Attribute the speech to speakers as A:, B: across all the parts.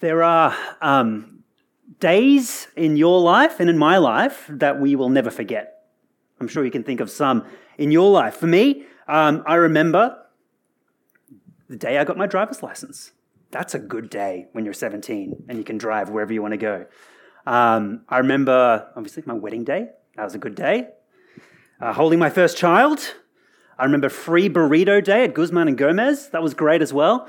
A: There are days in your life and in my life that we will never forget. I'm sure you can think of some in your life. For me, I remember the day I got my driver's license. That's a good day when you're 17 and you can drive wherever you want to go. I remember, obviously, my wedding day. That was a good day. Holding my first child. I remember free burrito day at Guzman and Gomez. That was great as well.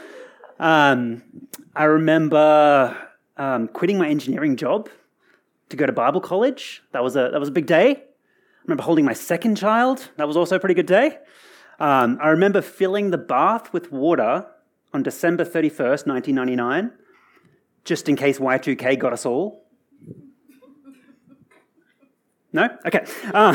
A: I remember quitting my engineering job to go to Bible college. That was a big day. I remember holding my second child. That was also a pretty good day. I remember filling the bath with water on December 31st, 1999, just in case Y2K got us all. No? Okay.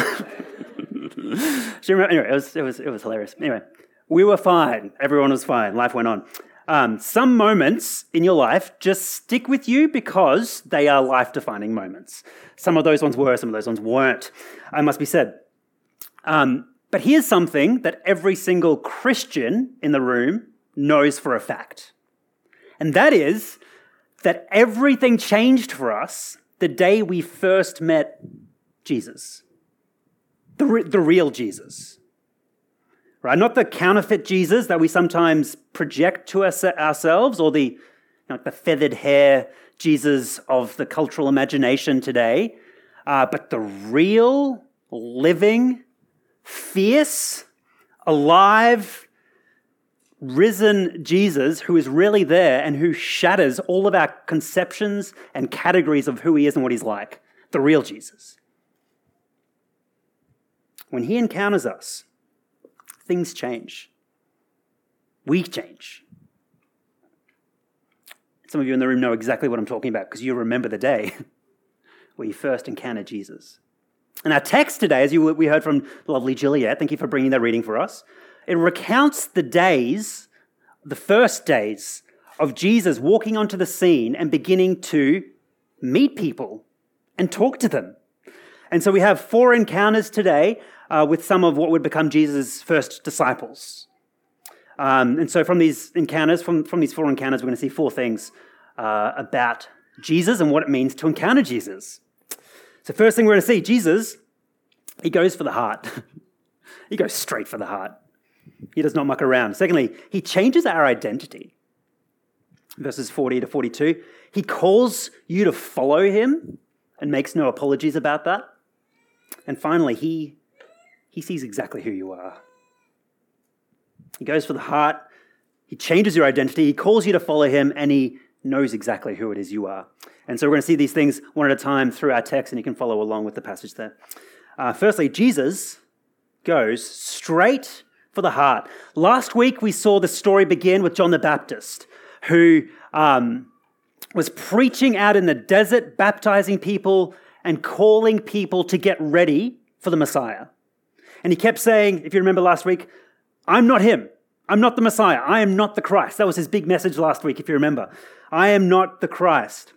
A: Anyway, it was hilarious. Anyway, we were fine. Everyone was fine. Life went on. Some moments in your life just stick with you because they are life-defining moments. Some of those ones were, some of those ones weren't. It must be said. But here's something that every single Christian in the room knows for a fact. And that is that everything changed for us the day we first met Jesus. The real Jesus. Right? Not the counterfeit Jesus that we sometimes project to ourselves, or the feathered hair Jesus of the cultural imagination today, but the real, living, fierce, alive, risen Jesus who is really there and who shatters all of our conceptions and categories of who he is and what he's like. The real Jesus. When he encounters us, things change. We change. Some of you in the room know exactly what I'm talking about because you remember the day where you first encountered Jesus. And our text today, as we heard from lovely Juliet, thank you for bringing that reading for us, it recounts the first days of Jesus walking onto the scene and beginning to meet people and talk to them. And so we have 4 encounters today with some of what would become Jesus' first disciples. And so from these encounters, from these 4 encounters, we're going to see 4 things about Jesus and what it means to encounter Jesus. So first thing we're going to see, Jesus, he goes for the heart. He goes straight for the heart. He does not muck around. Secondly, he changes our identity. Verses 40 to 42, he calls you to follow him and makes no apologies about that. And finally, he sees exactly who you are. He goes for the heart. He changes your identity. He calls you to follow him, and he knows exactly who it is you are. And so we're going to see these things one at a time through our text, and you can follow along with the passage there. Firstly, Jesus goes straight for the heart. Last week, we saw the story begin with John the Baptist, who was preaching out in the desert, baptizing people and calling people to get ready for the Messiah. And he kept saying, if you remember last week, I'm not him. I'm not the Messiah. I am not the Christ. That was his big message last week, if you remember. I am not the Christ.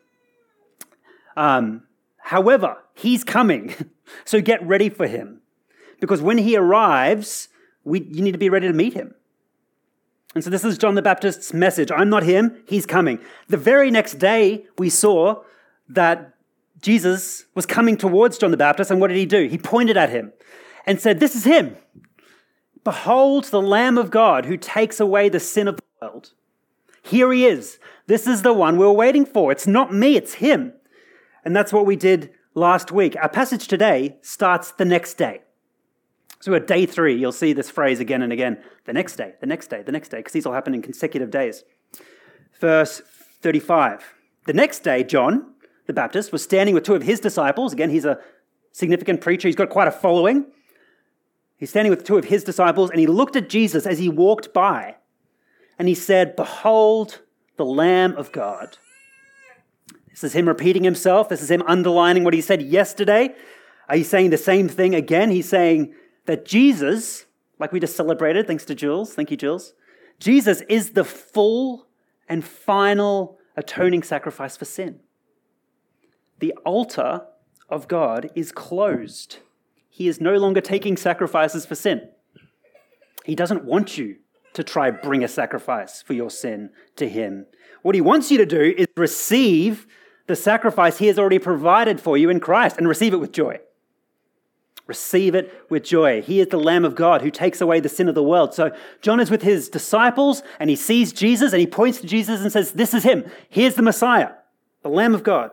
A: However, he's coming, so get ready for him. Because when he arrives, you need to be ready to meet him. And so this is John the Baptist's message. I'm not him, he's coming. The very next day, we saw that Jesus was coming towards John the Baptist, and what did he do? He pointed at him and said, this is him. Behold the Lamb of God who takes away the sin of the world. Here he is. This is the one we're waiting for. It's not me, it's him. And that's what we did last week. Our passage today starts the next day. So at day 3, you'll see this phrase again and again. The next day, the next day, the next day, because these all happen in consecutive days. Verse 35. The next day, John the Baptist was standing with 2 of his disciples. Again, he's a significant preacher. He's got quite a following. He's standing with 2 of his disciples, and he looked at Jesus as he walked by, and he said, behold the Lamb of God. This is him repeating himself. This is him underlining what he said yesterday. He's saying the same thing again. He's saying that Jesus, like we just celebrated, thanks to Jules, thank you, Jules, Jesus is the full and final atoning sacrifice for sin. The altar of God is closed. He is no longer taking sacrifices for sin. He doesn't want you to try bring a sacrifice for your sin to him. What he wants you to do is receive the sacrifice he has already provided for you in Christ and receive it with joy. Receive it with joy. He is the Lamb of God who takes away the sin of the world. So John is with his disciples and he sees Jesus and he points to Jesus and says, this is him. Here's the Messiah, the Lamb of God.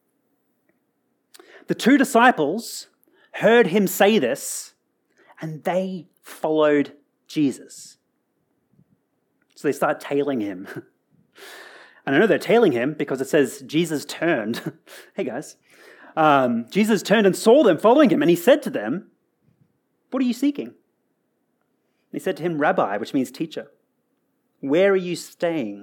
A: The two disciples heard him say this and they followed Jesus. So they start tailing him. And I know they're tailing him because it says Jesus turned. Hey guys. Jesus turned and saw them following him, and he said to them, what are you seeking? And he said to him, Rabbi, which means teacher, where are you staying?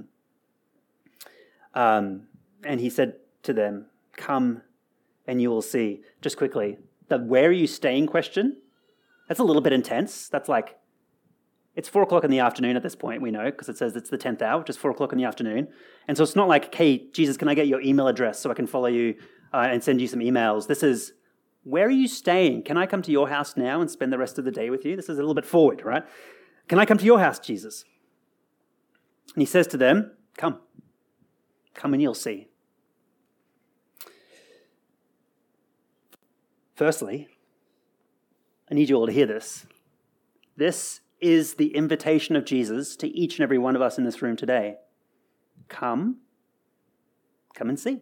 A: And he said to them, come and you will see. Just quickly, the where are you staying question, that's a little bit intense. That's like, it's 4 o'clock in the afternoon at this point, we know, because it says it's the 10th hour, which is 4 o'clock in the afternoon. And so it's not like, hey, Jesus, can I get your email address so I can follow you and send you some emails? This is, where are you staying? Can I come to your house now and spend the rest of the day with you? This is a little bit forward, right? Can I come to your house, Jesus? And he says to them, come. Come and you'll see. Firstly, I need you all to hear this. This is the invitation of Jesus to each and every one of us in this room today. Come and see.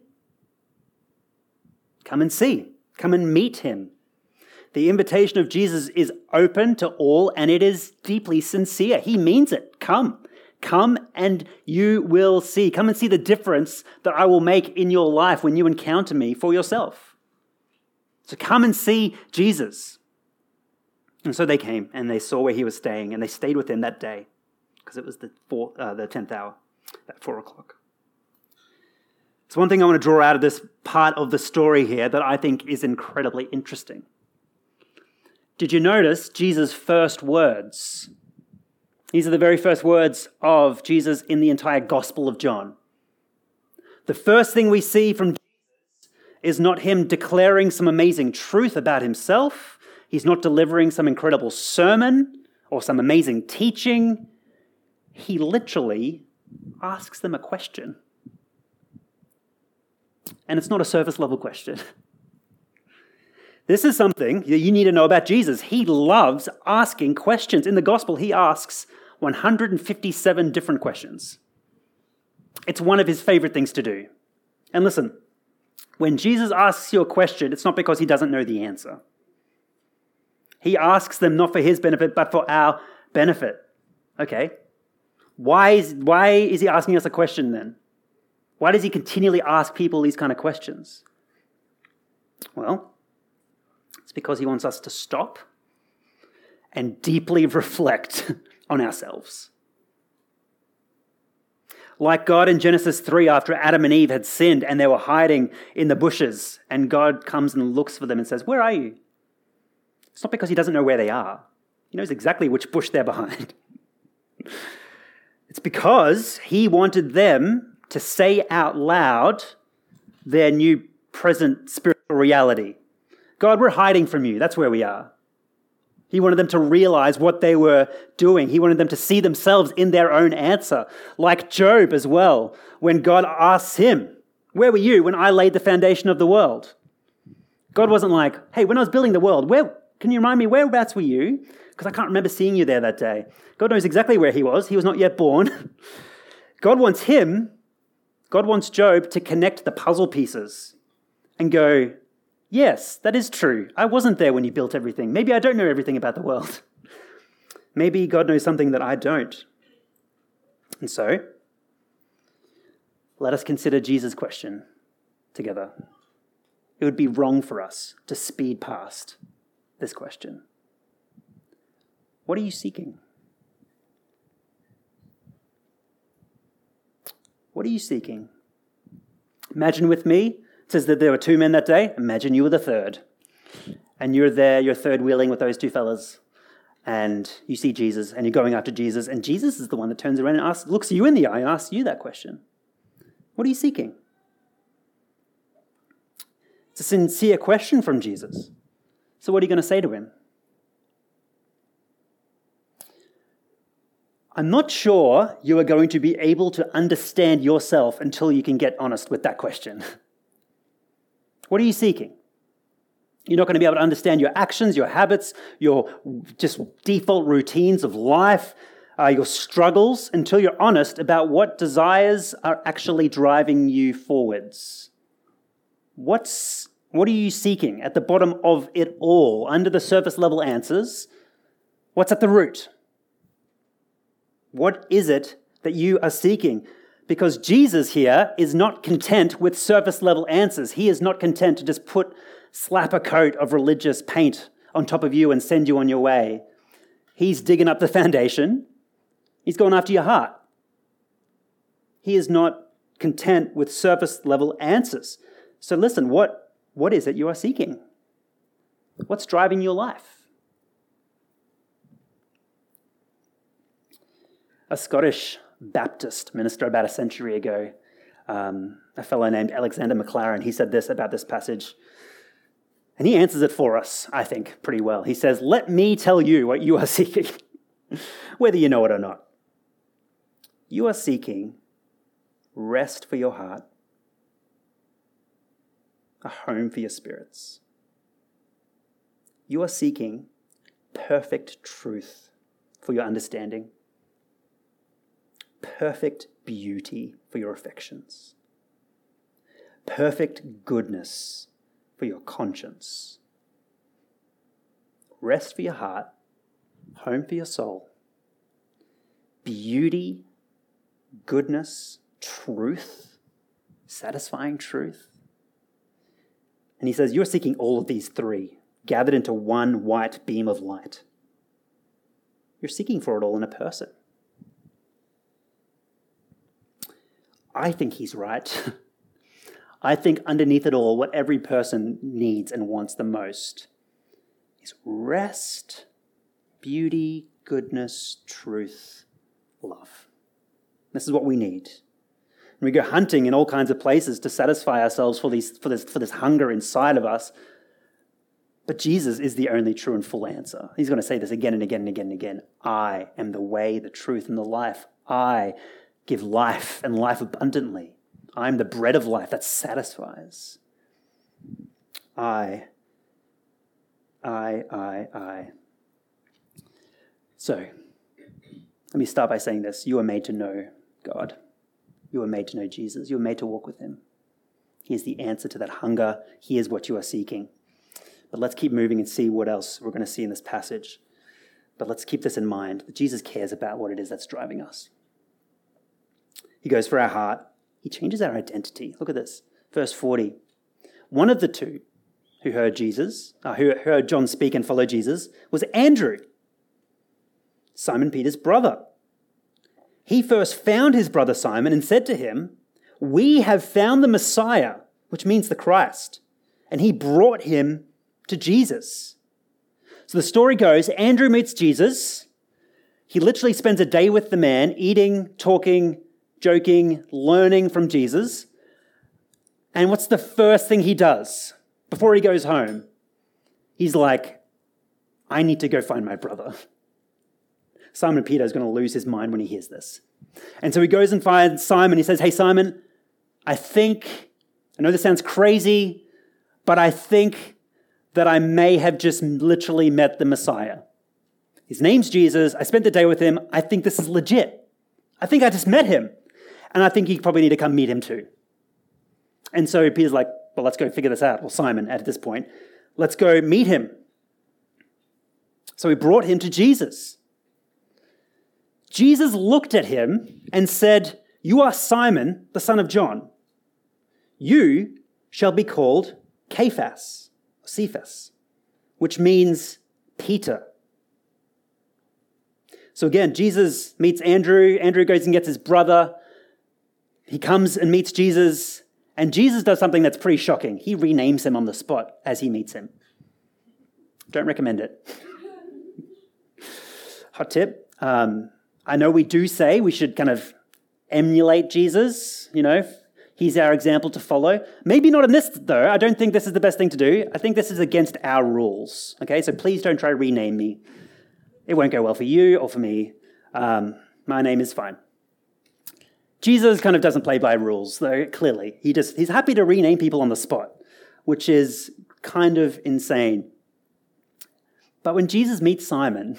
A: Come and see. Come and meet him. The invitation of Jesus is open to all and it is deeply sincere. He means it. Come. Come and you will see. Come and see the difference that I will make in your life when you encounter me for yourself. So come and see Jesus. And so they came and they saw where he was staying and they stayed with him that day because it was the 10th hour, at 4 o'clock. It's one thing I want to draw out of this part of the story here that I think is incredibly interesting. Did you notice Jesus' first words? These are the very first words of Jesus in the entire Gospel of John. The first thing we see from Jesus is not him declaring some amazing truth about himself. He's not delivering some incredible sermon or some amazing teaching. He literally asks them a question. And it's not a surface level question. This is something that you need to know about Jesus. He loves asking questions. In the gospel, he asks 157 different questions. It's one of his favorite things to do. And listen, when Jesus asks you a question, it's not because he doesn't know the answer. He asks them not for his benefit, but for our benefit. Okay. Why is he asking us a question then? Why does he continually ask people these kind of questions? Well, it's because he wants us to stop and deeply reflect on ourselves. Like God in Genesis 3, after Adam and Eve had sinned and they were hiding in the bushes, and God comes and looks for them and says, where are you? It's not because he doesn't know where they are. He knows exactly which bush they're behind. It's because he wanted them to say out loud their new present spiritual reality. God, we're hiding from you. That's where we are. He wanted them to realize what they were doing. He wanted them to see themselves in their own answer. Like Job as well, when God asks him, where were you when I laid the foundation of the world? God wasn't like, hey, when I was building the world, can you remind me, whereabouts were you? Because I can't remember seeing you there that day. God knows exactly where he was. He was not yet born. God wants Job to connect the puzzle pieces and go, yes, that is true. I wasn't there when you built everything. Maybe I don't know everything about the world. Maybe God knows something that I don't. And so, let us consider Jesus' question together. It would be wrong for us to speed past this question. What are you seeking? What are you seeking? Imagine with me, it says that there were 2 men that day. Imagine you were the third. And you're there, you're third wheeling with those 2 fellas. And you see Jesus, and you're going after Jesus. And Jesus is the one that turns around and looks you in the eye and asks you that question. What are you seeking? It's a sincere question from Jesus. So what are you going to say to him? I'm not sure you are going to be able to understand yourself until you can get honest with that question. What are you seeking? You're not going to be able to understand your actions, your habits, your just default routines of life, your struggles, until you're honest about what desires are actually driving you forwards. What are you seeking at the bottom of it all, under the surface level answers? What's at the root? What is it that you are seeking? Because Jesus here is not content with surface level answers. He is not content to just slap a coat of religious paint on top of you and send you on your way. He's digging up the foundation. He's going after your heart. He is not content with surface level answers. So listen, what is it you are seeking? What's driving your life? A Scottish Baptist minister about a century ago, a fellow named Alexander Maclaren, he said this about this passage. And he answers it for us, I think, pretty well. He says, "Let me tell you what you are seeking, whether you know it or not. You are seeking rest for your heart, a home for your spirits. You are seeking perfect truth for your understanding, perfect beauty for your affections, perfect goodness for your conscience, rest for your heart, home for your soul, beauty, goodness, truth, satisfying truth." And he says, you're seeking all of these three gathered into one white beam of light. You're seeking for it all in a person. I think he's right. I think underneath it all, what every person needs and wants the most is rest, beauty, goodness, truth, love. This is what we need. And we go hunting in all kinds of places to satisfy ourselves for this hunger inside of us. But Jesus is the only true and full answer. He's going to say this again and again and again and again. I am the way, the truth, and the life. I give life and life abundantly. I'm the bread of life that satisfies. I. So, let me start by saying this. You are made to know God. You are made to know Jesus. You are made to walk with him. He is the answer to that hunger. He is what you are seeking. But let's keep moving and see what else we're going to see in this passage. But let's keep this in mind, that Jesus cares about what it is that's driving us. He goes for our heart. He changes our identity. Look at this. Verse 40. One of the two who heard who heard John speak and follow Jesus, was Andrew, Simon Peter's brother. He first found his brother Simon and said to him, "We have found the Messiah," which means the Christ. And he brought him to Jesus. So the story goes, Andrew meets Jesus. He literally spends a day with the man, eating, talking, joking, learning from Jesus. And what's the first thing he does before he goes home? He's like, I need to go find my brother. Simon Peter is going to lose his mind when he hears this. And so he goes and finds Simon. He says, "Hey, Simon, I know this sounds crazy, but I think that I may have just literally met the Messiah. His name's Jesus. I spent the day with him. I think this is legit. I think I just met him. And I think you probably need to come meet him too." And so Peter's like, well, let's go figure this out. Well, Simon, at this point, let's go meet him. So he brought him to Jesus. Jesus looked at him and said, "You are Simon, the son of John. You shall be called Cephas, which means Peter." So again, Jesus meets Andrew. Andrew goes and gets his brother. He comes and meets Jesus. And Jesus does something that's pretty shocking. He renames him on the spot as he meets him. Don't recommend it. Hot tip. I know we do say we should kind of emulate Jesus, He's our example to follow. Maybe not in this, though. I don't think this is the best thing to do. I think this is against our rules, okay? So please don't try to rename me. It won't go well for you or for me. My name is fine. Jesus kind of doesn't play by rules, though, clearly. He's happy to rename people on the spot, which is kind of insane. But when Jesus meets Simon,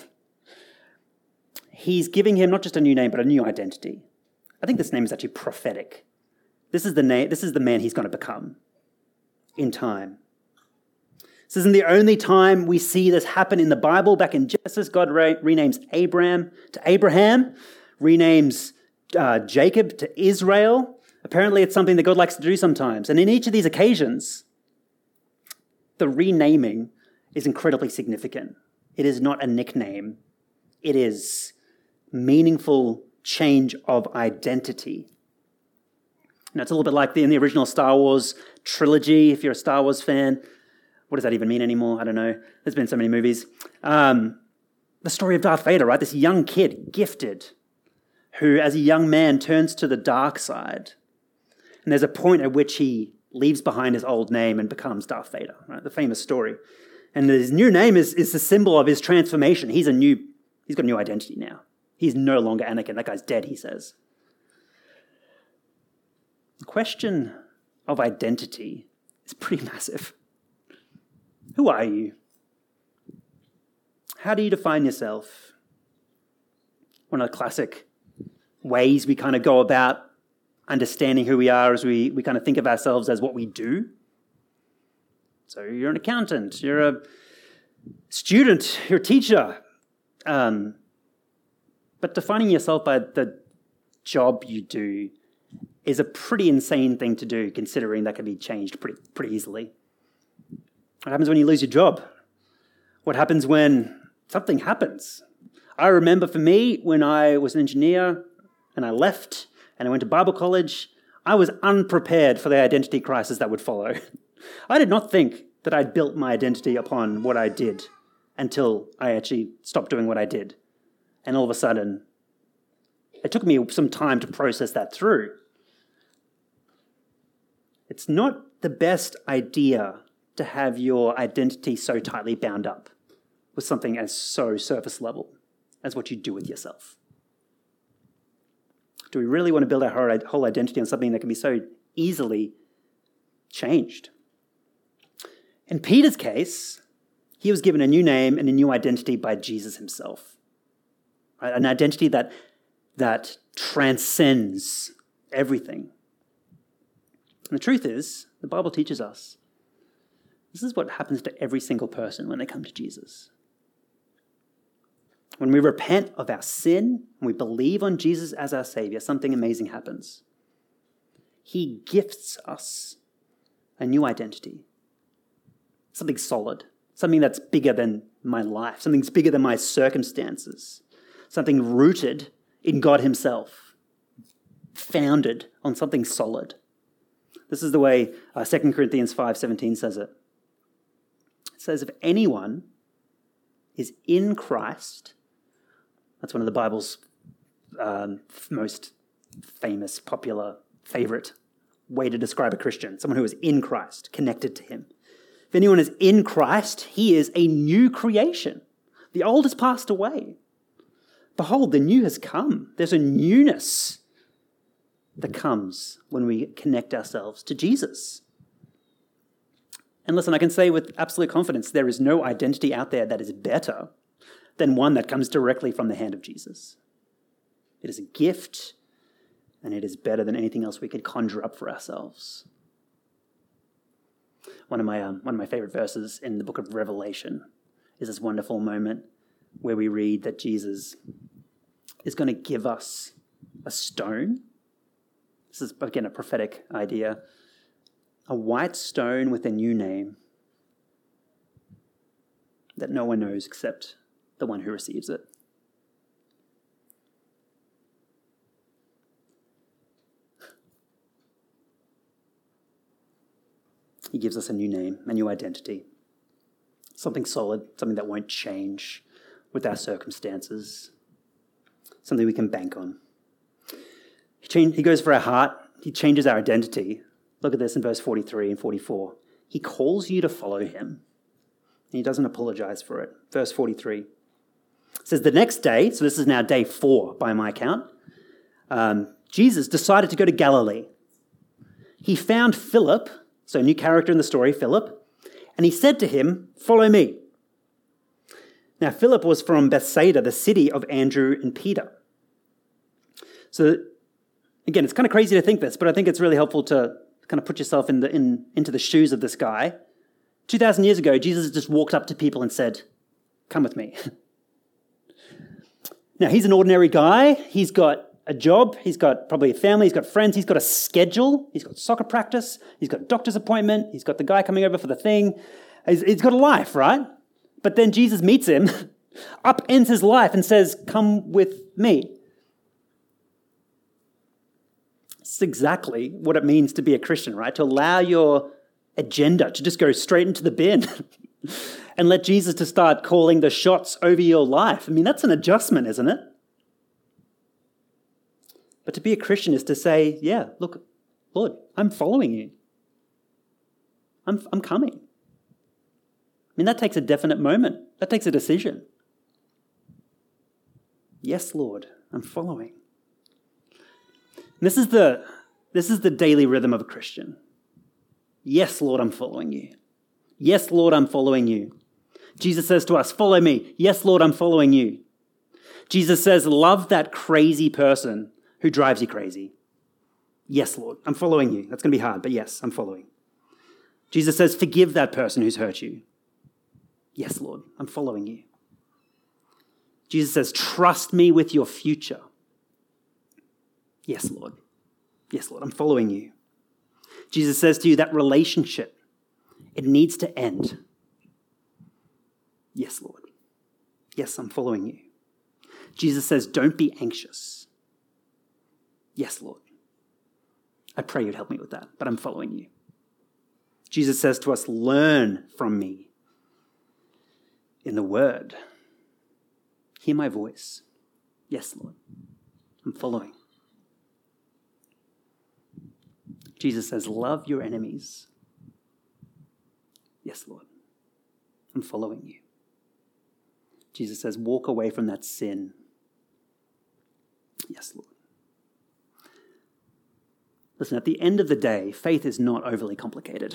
A: he's giving him not just a new name, but a new identity. I think this name is actually prophetic. This is the man he's going to become in time. This isn't the only time we see this happen in the Bible. Back in Genesis, God renames Abraham to Abraham, renames Jacob to Israel. Apparently, it's something that God likes to do sometimes. And in each of these occasions, the renaming is incredibly significant. It is not a nickname. It is meaningful change of identity. Now, it's a little bit like in the original Star Wars trilogy, if you're a Star Wars fan. What does that even mean anymore? I don't know. There's been so many movies. The story of Darth Vader, right? This young kid, gifted, who as a young man turns to the dark side. And there's a point at which he leaves behind his old name and becomes Darth Vader, right? The famous story. And his new name is the symbol of his transformation. He's got a new identity now. He's no longer Anakin. That guy's dead, he says. The question of identity is pretty massive. Who are you? How do you define yourself? One of the classic ways we kind of go about understanding who we are is we kind of think of ourselves as what we do. So you're an accountant, you're a student, you're a teacher. But defining yourself by the job you do is a pretty insane thing to do, considering that can be changed pretty easily. What happens when you lose your job? What happens when something happens? I remember for me, when I was an engineer and I left and I went to Bible college, I was unprepared for the identity crisis that would follow. I did not think that I'd built my identity upon what I did until I actually stopped doing what I did. And all of a sudden, it took me some time to process that through. It's not the best idea to have your identity so tightly bound up with something as so surface level as what you do with yourself. Do we really want to build our whole identity on something that can be so easily changed? In Peter's case, he was given a new name and a new identity by Jesus himself. Right? An identity that transcends everything. And the truth is, the Bible teaches us, this is what happens to every single person when they come to Jesus. When we repent of our sin and we believe on Jesus as our Savior, something amazing happens. He gifts us a new identity, something solid, something that's bigger than my life, something that's bigger than my circumstances, something rooted in God himself, founded on something solid. This is the way 2 Corinthians 5:17 says it. It says, if anyone is in Christ, that's one of the Bible's most famous, popular, favorite way to describe a Christian, someone who is in Christ, connected to him. If anyone is in Christ, he is a new creation. The old has passed away. Behold, the new has come. There's a newness that comes when we connect ourselves to Jesus. And listen, I can say with absolute confidence, there is no identity out there that is better than one that comes directly from the hand of Jesus. It is a gift, and it is better than anything else we could conjure up for ourselves. One of my favorite verses in the book of Revelation is this wonderful moment where we read that Jesus is going to give us a stone. This is, again, a prophetic idea. A white stone with a new name that no one knows except the one who receives it. He gives us a new name, a new identity, something solid, something that won't change with our circumstances, something we can bank on. He goes for our heart. He changes our identity. Look at this in verse 43 and 44. He calls you to follow him, and he doesn't apologize for it. Verse 43. It says the next day, so this is now day 4 by my count, Jesus decided to go to Galilee. He found Philip, so a new character in the story, Philip, and he said to him, "Follow me." Now, Philip was from Bethsaida, the city of Andrew and Peter. So, again, it's kind of crazy to think this, but I think it's really helpful to kind of put yourself into the shoes of this guy. 2,000 years ago, Jesus just walked up to people and said, "Come with me." Now, he's an ordinary guy. He's got a job. He's got probably a family. He's got friends. He's got a schedule. He's got soccer practice. He's got a doctor's appointment. He's got the guy coming over for the thing. He's got a life, right? But then Jesus meets him, upends his life and says, "Come with me." It's exactly what it means to be a Christian, right? To allow your agenda to just go straight into the bin and let Jesus to start calling the shots over your life. I mean, that's an adjustment, isn't it? But to be a Christian is to say, yeah, look, Lord, I'm following you. I'm coming. I mean, that takes a definite moment. That takes a decision. Yes, Lord, I'm following. And this is the daily rhythm of a Christian. Yes, Lord, I'm following you. Yes, Lord, I'm following you. Jesus says to us, "Follow me." Yes, Lord, I'm following you. Jesus says, "Love that crazy person who drives you crazy." Yes, Lord, I'm following you. That's going to be hard, but yes, I'm following. Jesus says, "Forgive that person who's hurt you." Yes, Lord, I'm following you. Jesus says, "Trust me with your future." Yes, Lord. Yes, Lord, I'm following you. Jesus says to you, that relationship, it needs to end. Yes, Lord. Yes, I'm following you. Jesus says, don't be anxious. Yes, Lord. I pray you'd help me with that, but I'm following you. Jesus says to us, learn from me in the word. Hear my voice. Yes, Lord. I'm following. Jesus says, love your enemies. Yes, Lord. I'm following you. Jesus says, walk away from that sin. Yes, Lord. Listen, at the end of the day, faith is not overly complicated.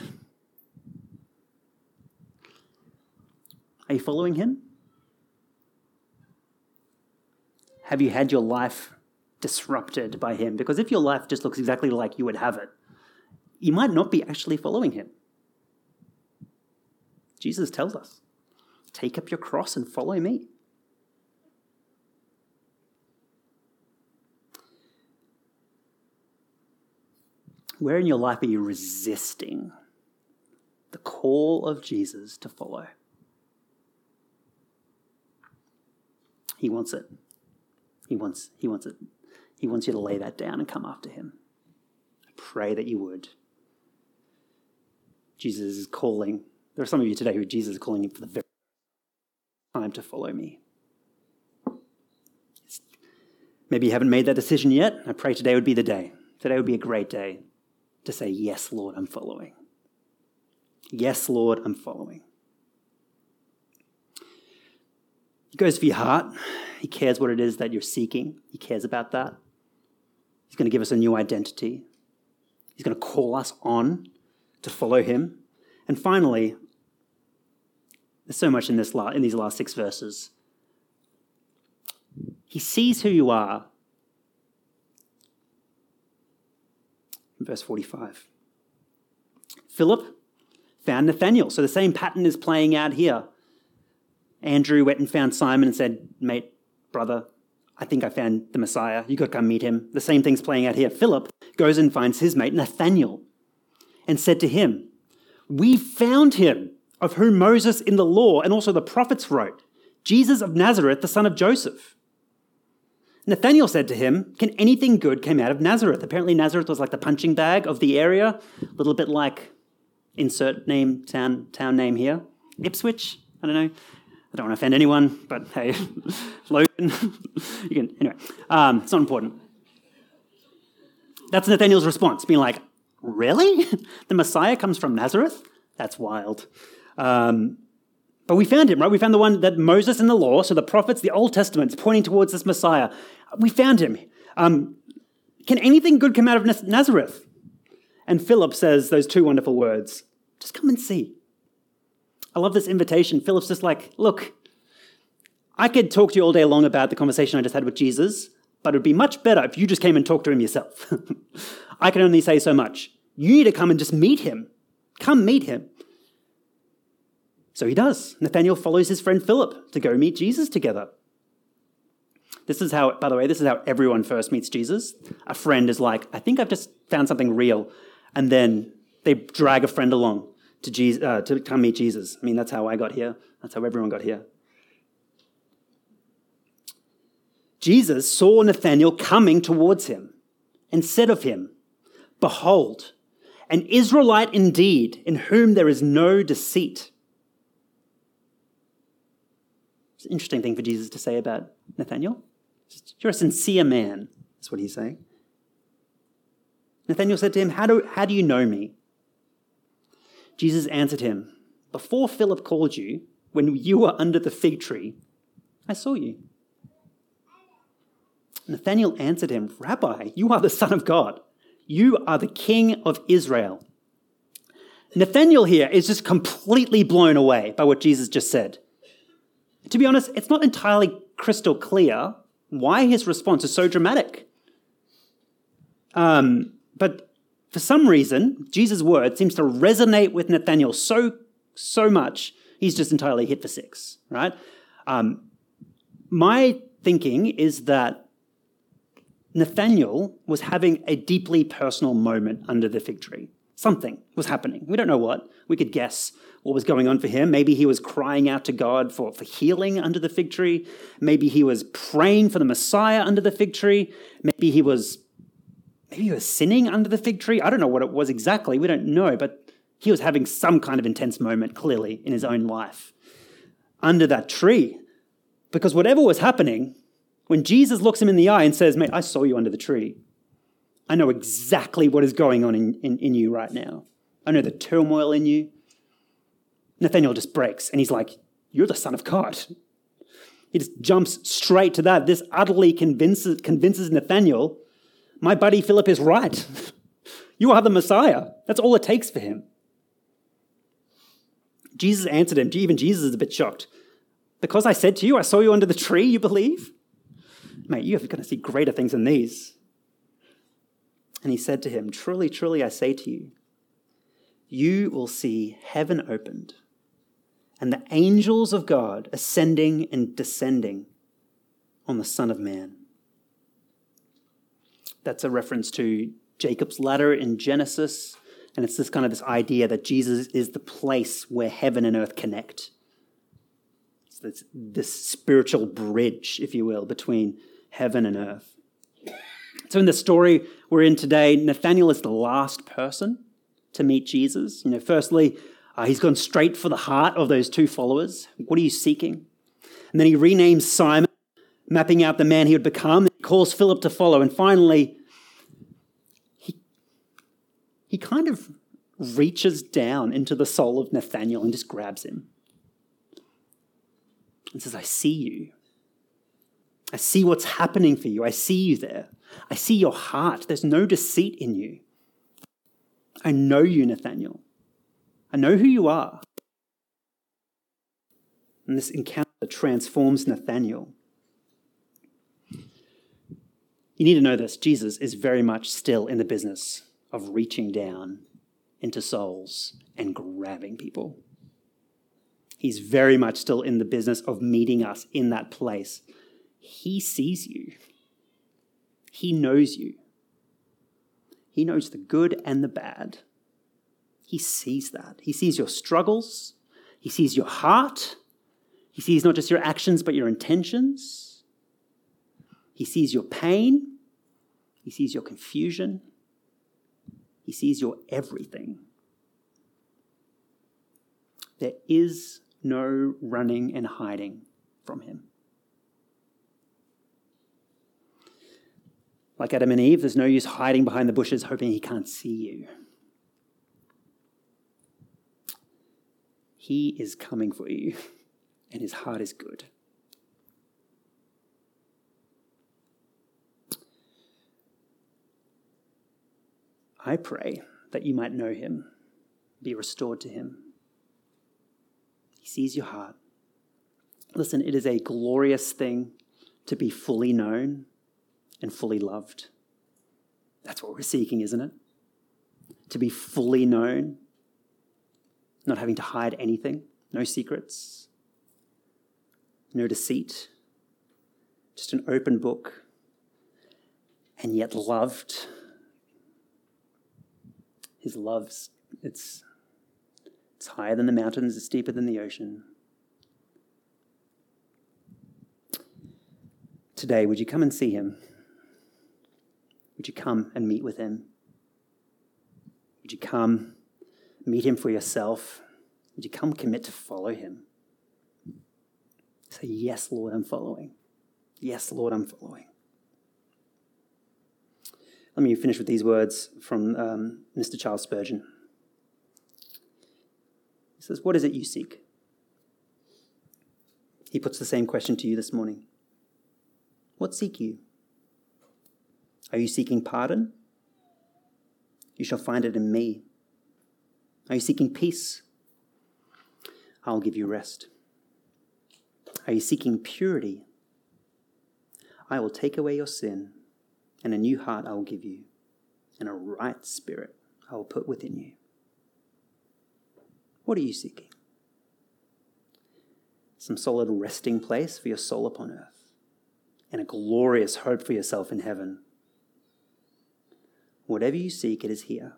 A: Are you following him? Have you had your life disrupted by him? Because if your life just looks exactly like you would have it, you might not be actually following him. Jesus tells us, take up your cross and follow me. Where in your life are you resisting the call of Jesus to follow? He wants it. He wants it. He wants you to lay that down and come after him. I pray that you would. Jesus is calling. There are some of you today who Jesus is calling you for the very time to follow me. Maybe you haven't made that decision yet. I pray today would be the day. Today would be a great day to say, yes, Lord, I'm following. Yes, Lord, I'm following. He goes for your heart. He cares what it is that you're seeking. He cares about that. He's going to give us a new identity. He's going to call us on to follow him. And finally, there's so much in these last 6 verses. He sees who you are. In verse 45. Philip found Nathanael. So the same pattern is playing out here. Andrew went and found Simon and said, mate, brother, I think I found the Messiah. You got to come meet him. The same thing's playing out here. Philip goes and finds his mate Nathanael and said to him, we found him of whom Moses in the law and also the prophets wrote, Jesus of Nazareth, the son of Joseph. Nathanael said to him, can anything good come out of Nazareth? Apparently Nazareth was like the punching bag of the area, a little bit like insert name, town name here. Ipswich, I don't know. I don't want to offend anyone, but hey, Logan, anyway, it's not important. That's Nathanael's response, being like, really? The Messiah comes from Nazareth? That's wild. But we found him, right? We found the one that Moses and the law, so the prophets, the Old Testament, is pointing towards this Messiah. We found him. Can anything good come out of Nazareth? And Philip says those two wonderful words, just come and see. I love this invitation. Philip's just like, look, I could talk to you all day long about the conversation I just had with Jesus, but it would be much better if you just came and talked to him yourself. I can only say so much. You need to come and just meet him. Come meet him. So he does. Nathanael follows his friend Philip to go meet Jesus together. This is how, by the way, this is how everyone first meets Jesus. A friend is like, I think I've just found something real. And then they drag a friend along to Jesus, to come meet Jesus. I mean, that's how I got here. That's how everyone got here. Jesus saw Nathanael coming towards him and said of him, behold, an Israelite indeed, in whom there is no deceit. It's an interesting thing for Jesus to say about Nathanael. You're a sincere man, that's what he's saying. Nathanael said to him, how do you know me? Jesus answered him, before Philip called you, when you were under the fig tree, I saw you. Nathanael answered him, Rabbi, you are the Son of God. You are the King of Israel. Nathanael here is just completely blown away by what Jesus just said. To be honest, it's not entirely crystal clear why his response is so dramatic. But for some reason, Jesus' word seems to resonate with Nathanael so much, he's just entirely hit for six, right? My thinking is that Nathanael was having a deeply personal moment under the fig tree. Something was happening. We don't know what. We could guess what was going on for him. Maybe he was crying out to God for healing under the fig tree. Maybe he was praying for the Messiah under the fig tree. Maybe he was sinning under the fig tree. I don't know what it was exactly. We don't know, but he was having some kind of intense moment, clearly, in his own life under that tree. Because whatever was happening, when Jesus looks him in the eye and says, mate, I saw you under the tree. I know exactly what is going on in you right now. I know the turmoil in you. Nathanael just breaks and he's like, you're the Son of God. He just jumps straight to that. This utterly convinces Nathanael, my buddy Philip is right. You are the Messiah. That's all it takes for him. Jesus answered him. Even Jesus is a bit shocked. Because I said to you, I saw you under the tree, you believe? Mate, you're going to see greater things than these. And he said to him, truly, truly, I say to you, you will see heaven opened and the angels of God ascending and descending on the Son of Man. That's a reference to Jacob's ladder in Genesis. And it's this idea that Jesus is the place where heaven and earth connect. It's this spiritual bridge, if you will, between heaven and earth. So in the story we're in today, Nathanael is the last person to meet Jesus. Firstly, he's gone straight for the heart of those two followers. What are you seeking? And then he renames Simon, mapping out the man he would become. He calls Philip to follow. And finally, he kind of reaches down into the soul of Nathanael and just grabs him and says, I see you. I see what's happening for you. I see you there. I see your heart. There's no deceit in you. I know you, Nathanael. I know who you are. And this encounter transforms Nathanael. You need to know this. Jesus is very much still in the business of reaching down into souls and grabbing people. He's very much still in the business of meeting us in that place. He sees you. He knows you. He knows the good and the bad. He sees that. He sees your struggles. He sees your heart. He sees not just your actions, but your intentions. He sees your pain. He sees your confusion. He sees your everything. There is no running and hiding from him. Like Adam and Eve, there's no use hiding behind the bushes hoping he can't see you. He is coming for you, and his heart is good. I pray that you might know him, be restored to him. He sees your heart. Listen, it is a glorious thing to be fully known and fully loved. That's what we're seeking, isn't it? To be fully known, not having to hide anything, no secrets, no deceit, just an open book, and yet loved. His love's, it's higher than the mountains, it's deeper than the ocean. Today, would you come and see him? Would you come and meet with him? Would you come meet him for yourself? Would you come commit to follow him? Say, yes, Lord, I'm following. Yes, Lord, I'm following. Let me finish with these words from Mr. Charles Spurgeon. He says, what is it you seek? He puts the same question to you this morning. What seek you? Are you seeking pardon? You shall find it in me. Are you seeking peace? I'll give you rest. Are you seeking purity? I will take away your sin, and a new heart I will give you, and a right spirit I will put within you. What are you seeking? Some solid resting place for your soul upon earth, and a glorious hope for yourself in heaven. Whatever you seek, it is here.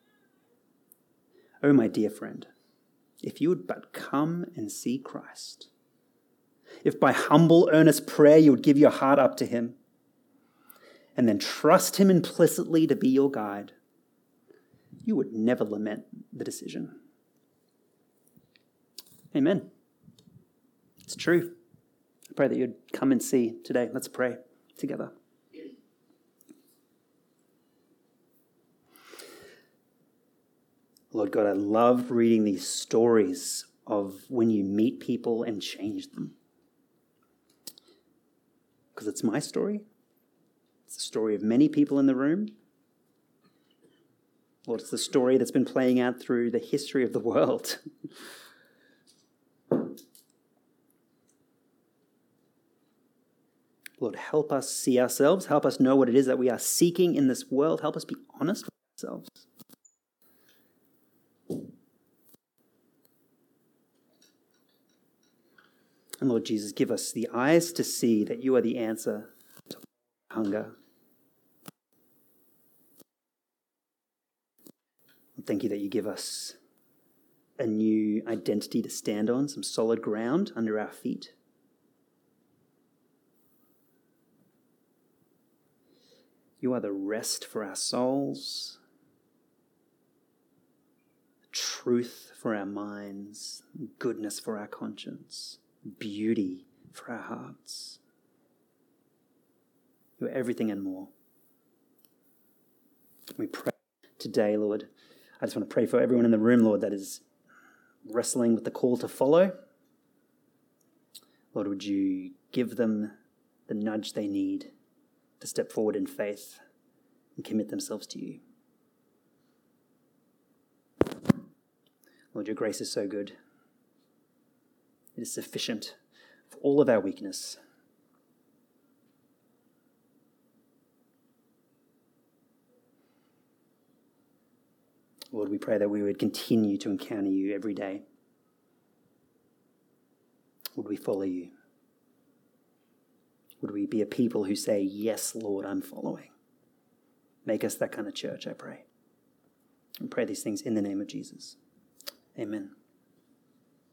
A: Oh, my dear friend, if you would but come and see Christ, if by humble, earnest prayer you would give your heart up to him, and then trust him implicitly to be your guide, you would never lament the decision. Amen. It's true. I pray that you'd come and see today. Let's pray together. Lord God, I love reading these stories of when you meet people and change them. Because it's my story. It's the story of many people in the room. Lord, it's the story that's been playing out through the history of the world. Lord, help us see ourselves. Help us know what it is that we are seeking in this world. Help us be honest with ourselves. And Lord Jesus, give us the eyes to see that you are the answer to hunger. Thank you that you give us a new identity to stand on, some solid ground under our feet. You are the rest for our souls, truth for our minds, goodness for our conscience, beauty for our hearts. You are everything and more. We pray today, Lord. I just want to pray for everyone in the room, Lord, that is wrestling with the call to follow. Lord, would you give them the nudge they need to step forward in faith and commit themselves to you. Lord, your grace is so good. It is sufficient for all of our weakness. Lord, we pray that we would continue to encounter you every day. Would we follow you? Would we be a people who say, yes, Lord, I'm following? Make us that kind of church, I pray. And pray these things in the name of Jesus. Amen.